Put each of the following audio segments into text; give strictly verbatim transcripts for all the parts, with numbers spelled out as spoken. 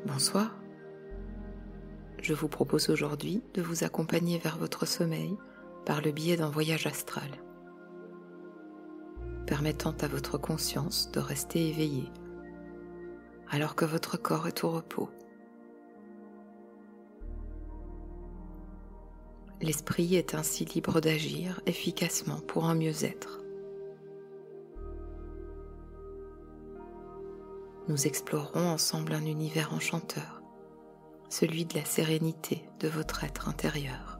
Bonsoir. Je vous propose aujourd'hui de vous accompagner vers votre sommeil par le biais d'un voyage astral, permettant à votre conscience de rester éveillée alors que votre corps est au repos. L'esprit est ainsi libre d'agir efficacement pour un mieux-être. Nous explorerons ensemble un univers enchanteur, celui de la sérénité de votre être intérieur.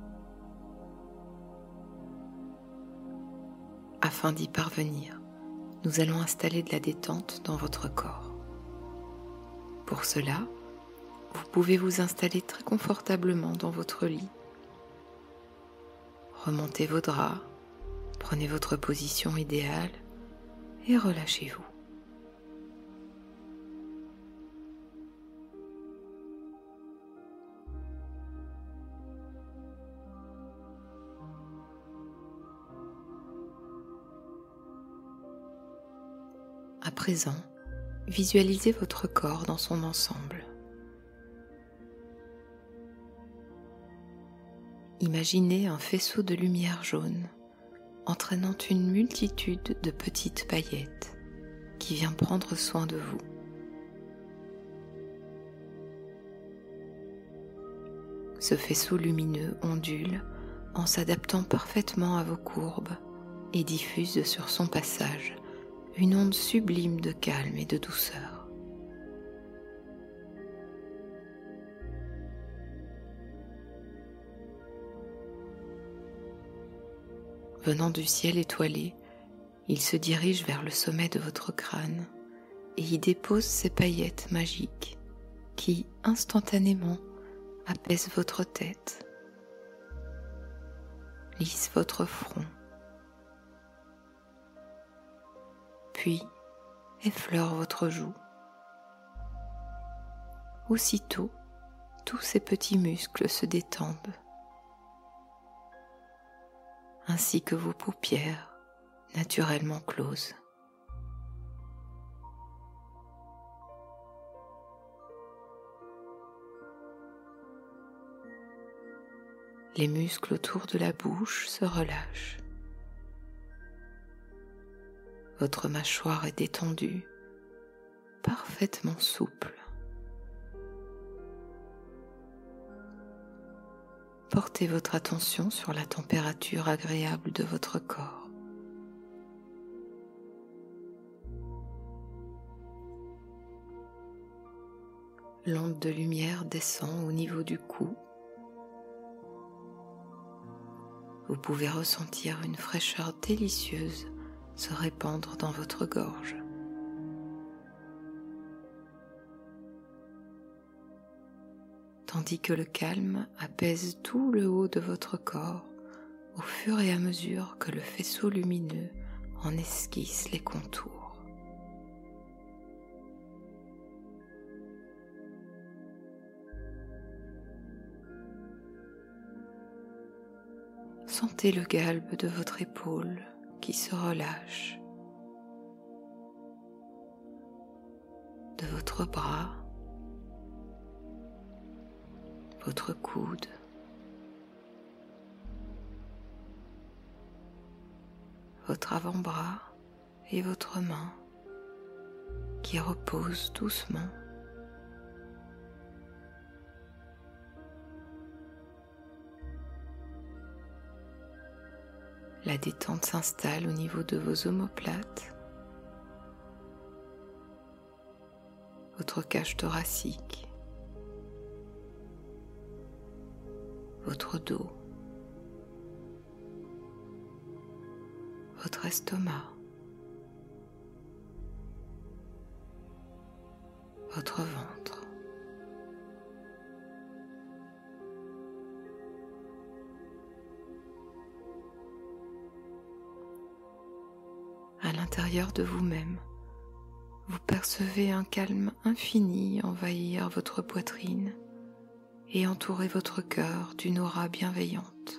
Afin d'y parvenir, nous allons installer de la détente dans votre corps. Pour cela, vous pouvez vous installer très confortablement dans votre lit. Remontez vos draps, prenez votre position idéale et relâchez-vous. À présent, visualisez votre corps dans son ensemble. Imaginez un faisceau de lumière jaune entraînant une multitude de petites paillettes qui vient prendre soin de vous. Ce faisceau lumineux ondule en s'adaptant parfaitement à vos courbes et diffuse sur son passage une onde sublime de calme et de douceur. Venant du ciel étoilé, il se dirige vers le sommet de votre crâne et y dépose ses paillettes magiques qui, instantanément, apaisent votre tête, lissent votre front, puis effleurent votre joue. Aussitôt, tous ces petits muscles se détendent, ainsi que vos paupières naturellement closes. Les muscles autour de la bouche se relâchent. Votre mâchoire est détendue, parfaitement souple. Portez votre attention sur la température agréable de votre corps. L'onde de lumière descend au niveau du cou. Vous pouvez ressentir une fraîcheur délicieuse se répandre dans votre gorge. Tandis que le calme apaise tout le haut de votre corps au fur et à mesure que le faisceau lumineux en esquisse les contours. Sentez le galbe de votre épaule qui se relâche, de votre bras, votre coude, votre avant-bras et votre main qui reposent doucement. La détente s'installe au niveau de vos omoplates, votre cage thoracique, votre dos, votre estomac, votre ventre. À l'intérieur de vous-même, vous percevez un calme infini envahir votre poitrine et entourer votre cœur d'une aura bienveillante.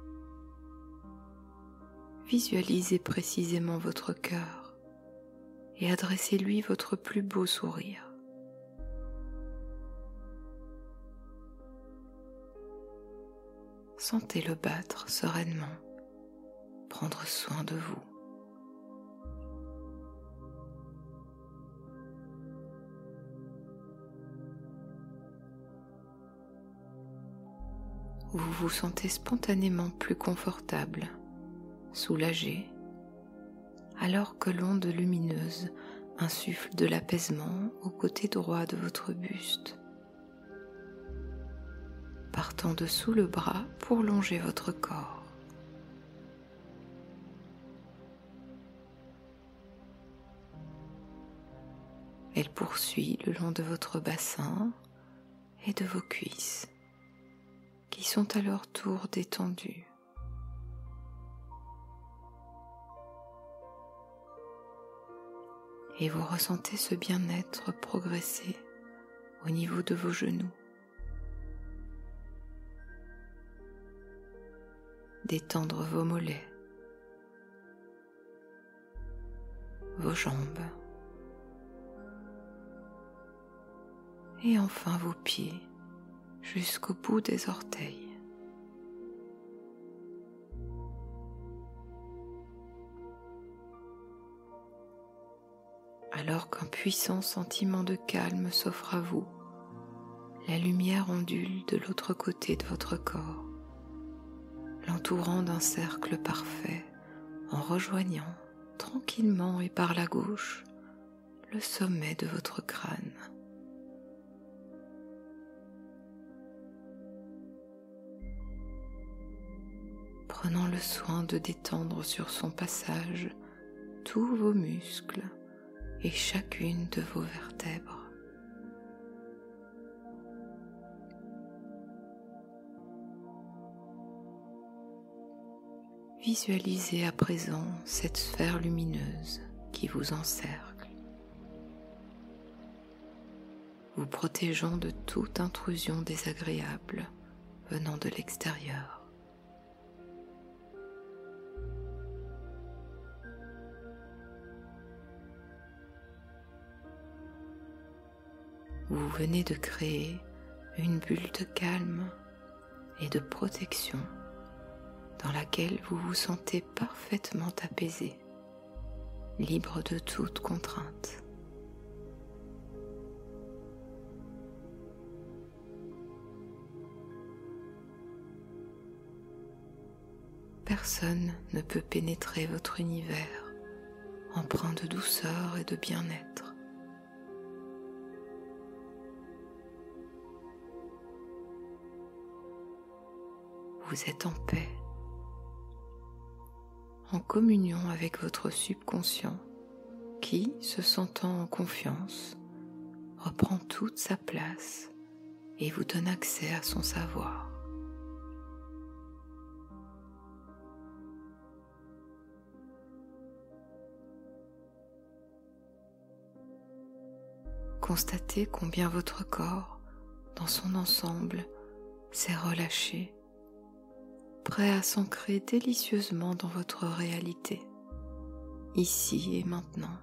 Visualisez précisément votre cœur et adressez-lui votre plus beau sourire. Sentez-le battre sereinement, prendre soin de vous. Vous vous sentez spontanément plus confortable, soulagé, alors que l'onde lumineuse insuffle de l'apaisement au côté droit de votre buste, partant de sous le bras pour longer votre corps. Elle poursuit le long de votre bassin et de vos cuisses, qui sont à leur tour détendues. Et vous ressentez ce bien-être progresser au niveau de vos genoux. Détendre vos mollets, vos jambes et enfin vos pieds jusqu'au bout des orteils. Alors qu'un puissant sentiment de calme s'offre à vous, la lumière ondule de l'autre côté de votre corps, l'entourant d'un cercle parfait en rejoignant tranquillement et par la gauche le sommet de votre crâne. Prenant le soin de détendre sur son passage tous vos muscles et chacune de vos vertèbres. Visualisez à présent cette sphère lumineuse qui vous encercle, vous protégeant de toute intrusion désagréable venant de l'extérieur. Vous venez de créer une bulle de calme et de protection dans laquelle vous vous sentez parfaitement apaisé, libre de toute contrainte. Personne ne peut pénétrer votre univers empreint de douceur et de bien-être. Vous êtes en paix, en communion avec votre subconscient qui, se sentant en confiance, reprend toute sa place et vous donne accès à son savoir. Constatez combien votre corps, dans son ensemble, s'est relâché, prêt à s'ancrer délicieusement dans votre réalité, ici et maintenant.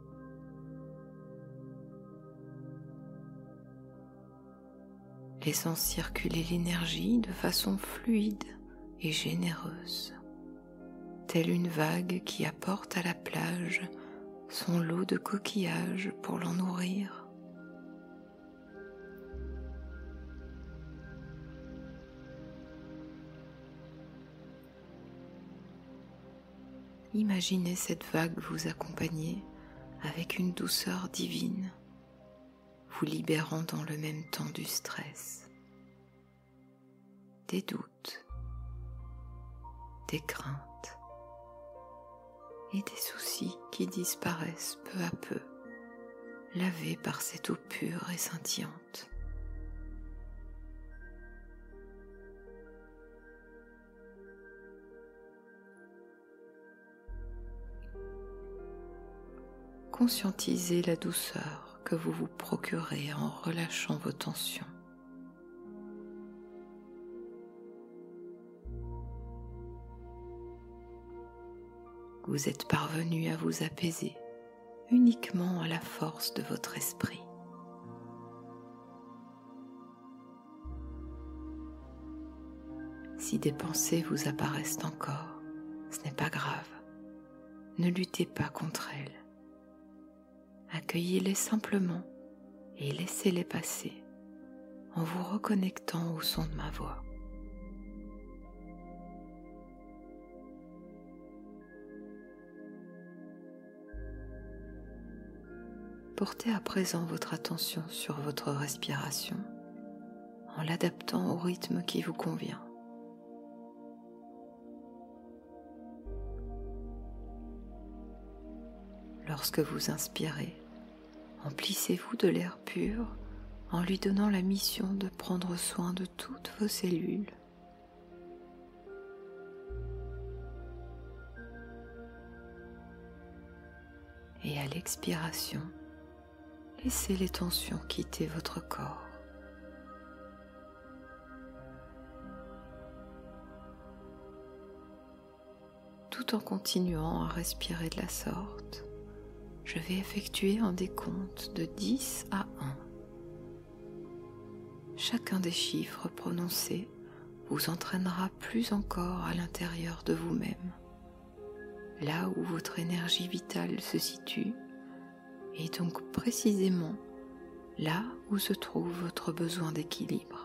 Laissant circuler l'énergie de façon fluide et généreuse, telle une vague qui apporte à la plage son lot de coquillages pour l'en nourrir. Imaginez cette vague vous accompagner avec une douceur divine, vous libérant dans le même temps du stress, des doutes, des craintes et des soucis qui disparaissent peu à peu, lavés par cette eau pure et scintillante. Conscientisez la douceur que vous vous procurez en relâchant vos tensions. Vous êtes parvenu à vous apaiser uniquement à la force de votre esprit. Si des pensées vous apparaissent encore, ce n'est pas grave. Ne luttez pas contre elles. Accueillez-les simplement et laissez-les passer en vous reconnectant au son de ma voix. Portez à présent votre attention sur votre respiration en l'adaptant au rythme qui vous convient. Lorsque vous inspirez, emplissez-vous de l'air pur en lui donnant la mission de prendre soin de toutes vos cellules. Et à l'expiration, laissez les tensions quitter votre corps. Tout en continuant à respirer de la sorte, je vais effectuer un décompte de dix à un. Chacun des chiffres prononcés vous entraînera plus encore à l'intérieur de vous-même, là où votre énergie vitale se situe, et donc précisément là où se trouve votre besoin d'équilibre.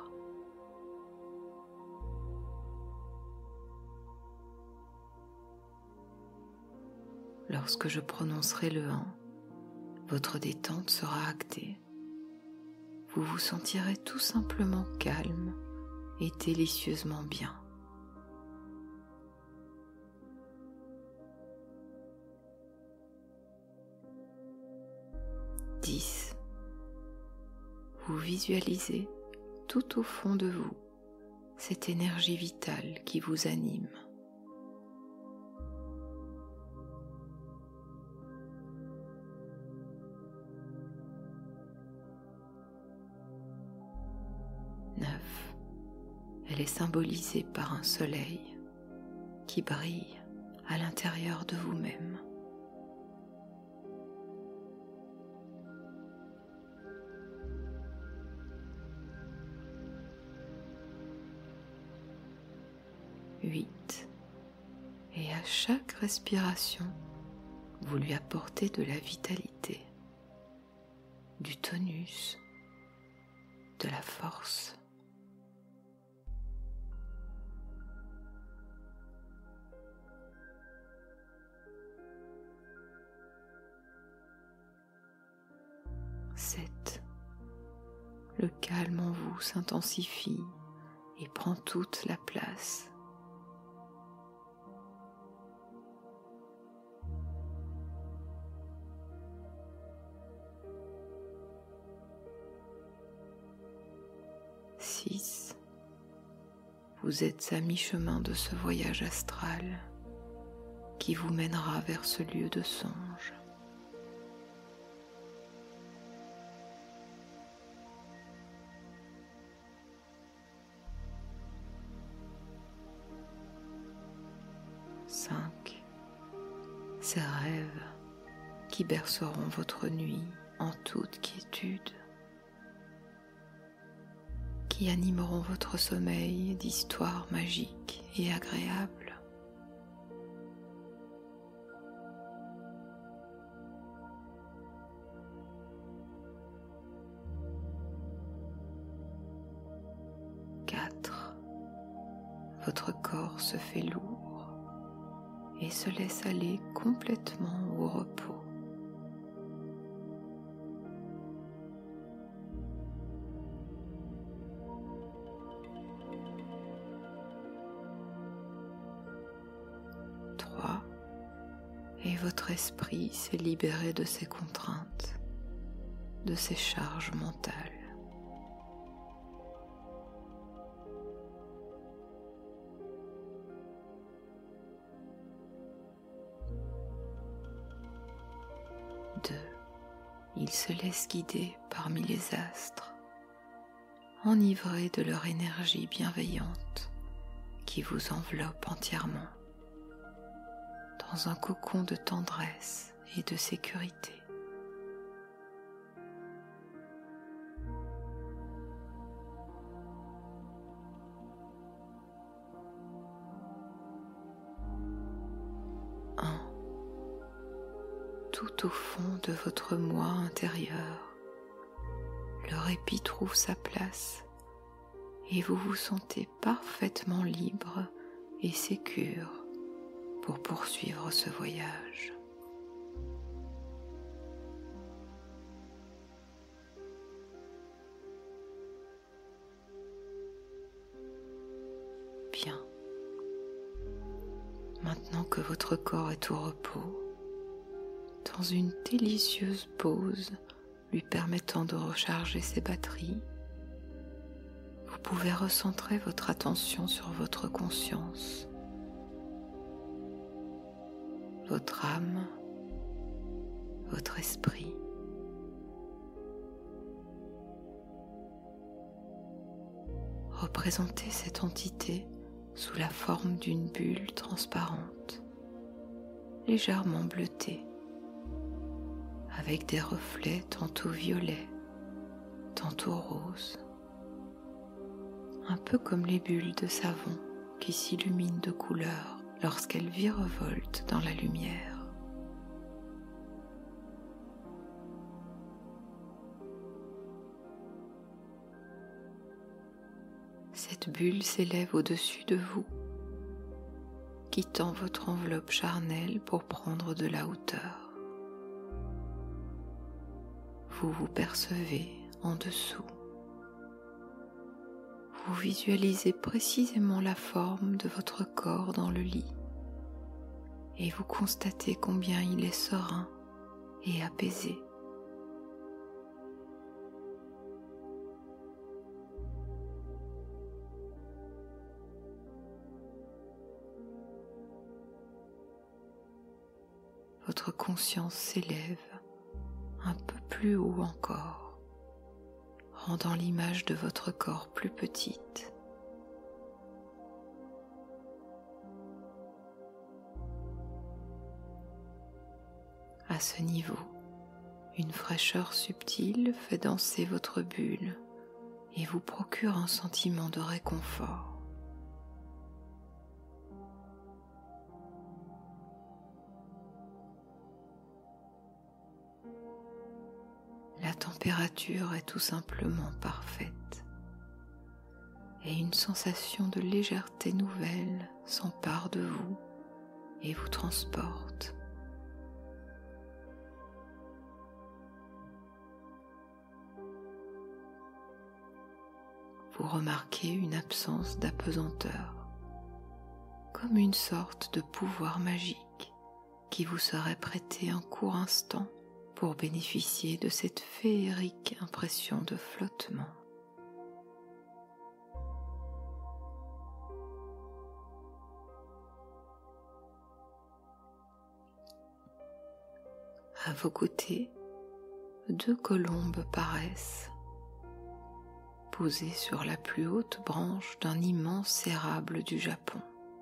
Lorsque je prononcerai le un, votre détente sera actée. Vous vous sentirez tout simplement calme et délicieusement bien. dix. Vous visualisez tout au fond de vous cette énergie vitale qui vous anime. neuf. Elle est symbolisée par un soleil qui brille à l'intérieur de vous-même. huit. Et à chaque respiration, vous lui apportez de la vitalité, du tonus, de la force. sept. Le calme en vous s'intensifie et prend toute la place. six. Vous êtes à mi-chemin de ce voyage astral qui vous mènera vers ce lieu de songe. cinq. Ces rêves qui berceront votre nuit en toute quiétude, qui animeront votre sommeil d'histoires magiques et agréables. quatre. Votre corps se fait lourd et se laisse aller complètement au repos. trois. Et votre esprit s'est libéré de ses contraintes, de ses charges mentales. deux. Ils se laissent guider parmi les astres, enivrés de leur énergie bienveillante qui vous enveloppe entièrement, dans un cocon de tendresse et de sécurité. tout au fond de votre moi intérieur, le répit trouve sa place et vous vous sentez parfaitement libre et sécure pour poursuivre ce voyage. Bien. Maintenant que votre corps est au repos, dans une délicieuse pause lui permettant de recharger ses batteries, vous pouvez recentrer votre attention sur votre conscience, votre âme, votre esprit. Représentez cette entité sous la forme d'une bulle transparente, légèrement bleutée, avec des reflets tantôt violets, tantôt roses, un peu comme les bulles de savon qui s'illuminent de couleurs lorsqu'elles virevoltent dans la lumière. Cette bulle s'élève au-dessus de vous, quittant votre enveloppe charnelle pour prendre de la hauteur. Vous vous percevez en dessous. Vous visualisez précisément la forme de votre corps dans le lit et vous constatez combien il est serein et apaisé. Votre conscience s'élève un peu plus haut encore, rendant l'image de votre corps plus petite. À ce niveau, une fraîcheur subtile fait danser votre bulle et vous procure un sentiment de réconfort. La température est tout simplement parfaite et une sensation de légèreté nouvelle s'empare de vous et vous transporte. Vous remarquez une absence d'apesanteur, comme une sorte de pouvoir magique qui vous serait prêté un court instant pour bénéficier de cette féerique impression de flottement. À vos côtés, deux colombes paraissent, posées sur la plus haute branche d'un immense érable du Japon.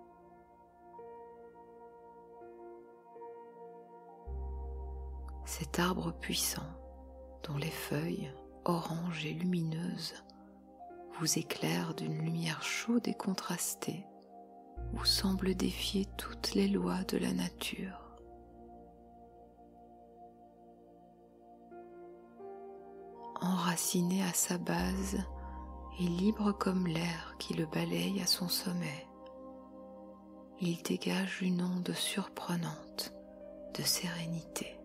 Cet arbre puissant, dont les feuilles, oranges et lumineuses, vous éclairent d'une lumière chaude et contrastée, vous semble défier toutes les lois de la nature. Enraciné à sa base et libre comme l'air qui le balaye à son sommet, il dégage une onde surprenante de sérénité.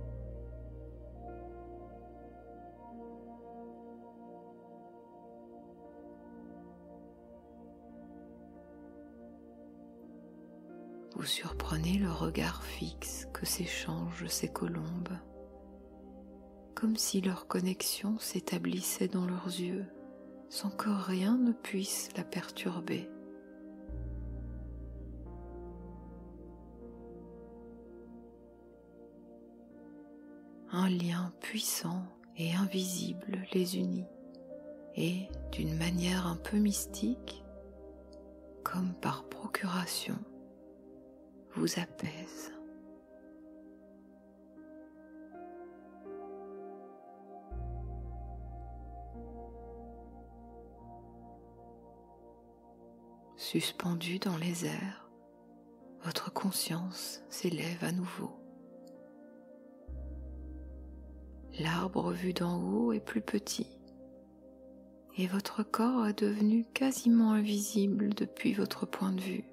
Vous surprenez le regard fixe que s'échangent ces colombes, comme si leur connexion s'établissait dans leurs yeux, sans que rien ne puisse la perturber. Un lien puissant et invisible les unit, et, d'une manière un peu mystique, comme par procuration, vous apaise. Suspendu dans les airs, votre conscience s'élève à nouveau. L'arbre vu d'en haut est plus petit et votre corps est devenu quasiment invisible depuis votre point de vue.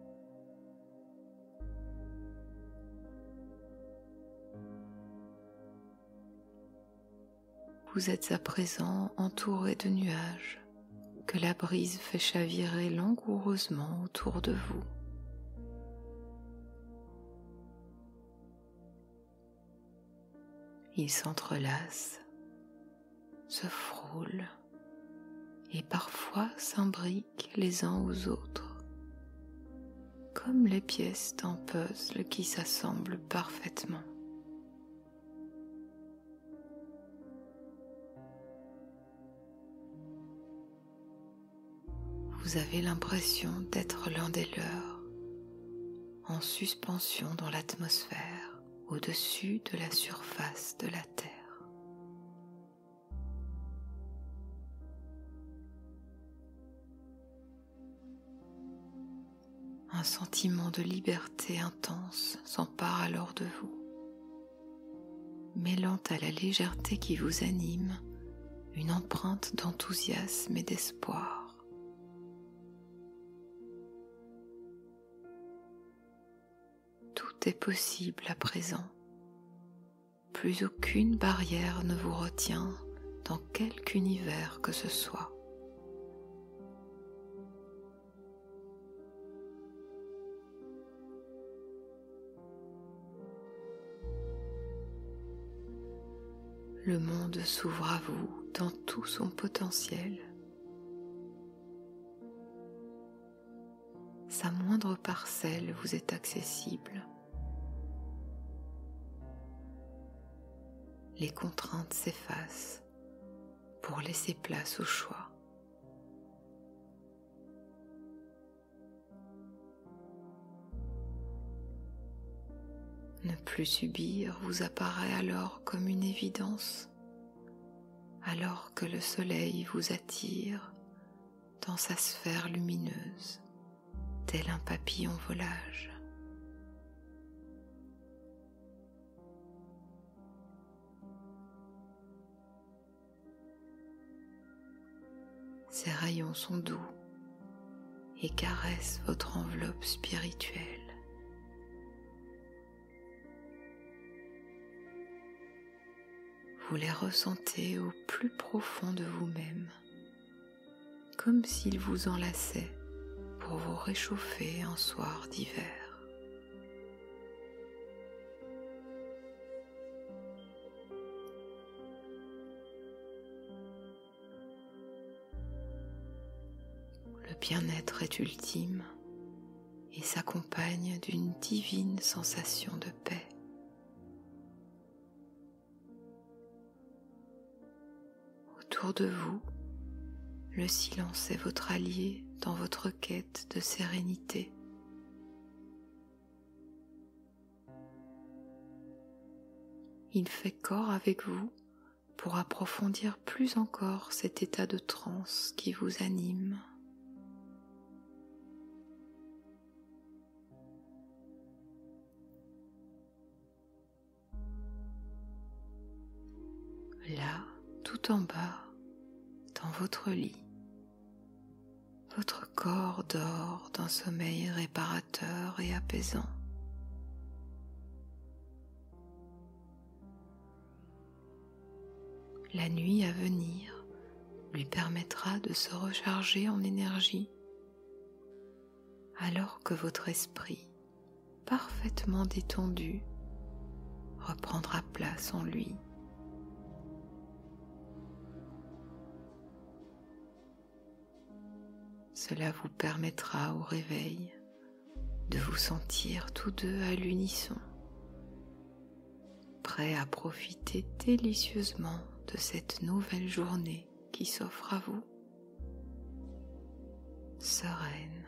Vous êtes à présent entouré de nuages que la brise fait chavirer langoureusement autour de vous. Ils s'entrelacent, se frôlent et parfois s'imbriquent les uns aux autres, comme les pièces d'un puzzle qui s'assemblent parfaitement. Vous avez l'impression d'être l'un des leurs, en suspension dans l'atmosphère, au-dessus de la surface de la Terre. Un sentiment de liberté intense s'empare alors de vous, mêlant à la légèreté qui vous anime une empreinte d'enthousiasme et d'espoir. Tout est possible à présent. Plus aucune barrière ne vous retient dans quelque univers que ce soit. Le monde s'ouvre à vous dans tout son potentiel. Sa moindre parcelle vous est accessible. Les contraintes s'effacent pour laisser place au choix. Ne plus subir vous apparaît alors comme une évidence, alors que le soleil vous attire dans sa sphère lumineuse, tel un papillon volage. Ses rayons sont doux et caressent votre enveloppe spirituelle. Vous les ressentez au plus profond de vous-même, comme s'ils vous enlaçaient pour vous réchauffer un soir d'hiver. Le bien-être est ultime et s'accompagne d'une divine sensation de paix. Autour de vous, le silence est votre allié dans votre quête de sérénité. Il fait corps avec vous pour approfondir plus encore cet état de transe qui vous anime. Là, tout en bas, dans votre lit, votre corps dort d'un sommeil réparateur et apaisant. La nuit à venir lui permettra de se recharger en énergie, alors que votre esprit, parfaitement détendu, reprendra place en lui. Cela vous permettra au réveil de vous sentir tous deux à l'unisson, prêts à profiter délicieusement de cette nouvelle journée qui s'offre à vous, sereine